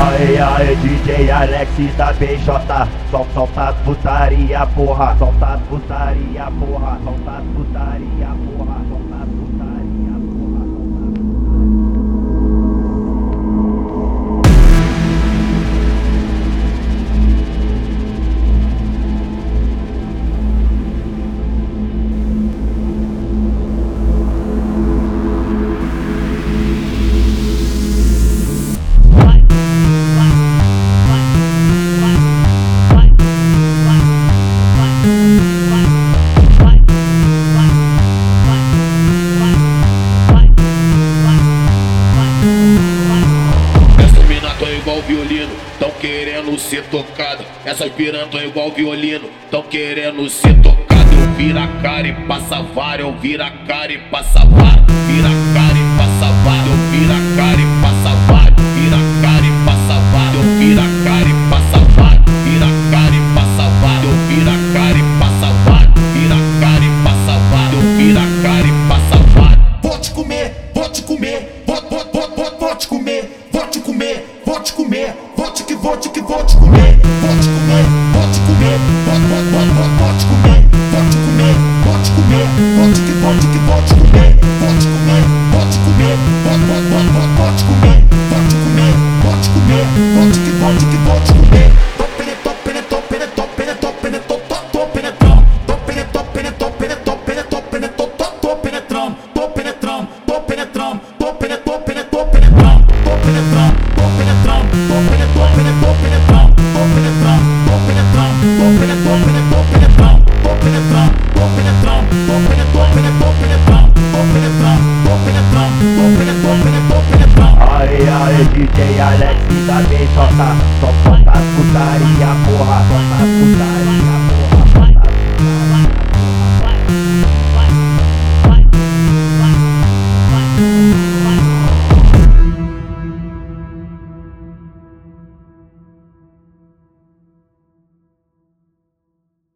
Aê, aê, DJ Alex da BJ, solta as putaria, porra, solta as putaria, porra, solta as putaria, porra, solta as putaria, porra, igual violino, tão querendo ser tocado. Essas piranhas tão igual violino, tão querendo ser tocado. Eu viro a cara e passa vara, eu viro a cara e passa vara. Vira a cara e passa vara, eu viro a cara e passa vara. Vira a cara e passa vara, eu viro a cara e passa vara. Vira a cara e passa vara, eu viro a cara e passa vara. Vira a cara e passa vara, eu viro a cara e passa vara. Vou te comer, vou te comer, vou te comer, vou te comer. Vou te comer, vou te comer, vou te comer, vou te comer, vou te comer, vou te comer, vou te comer, vou te comer, vou te comer, vou te comer, vou te comer, vou te comer, vou te comer, vou te comer, vou te comer, vou te comer. aê, aê, DJ Alex da BJ, solta as putaria, porra, solta as putaria.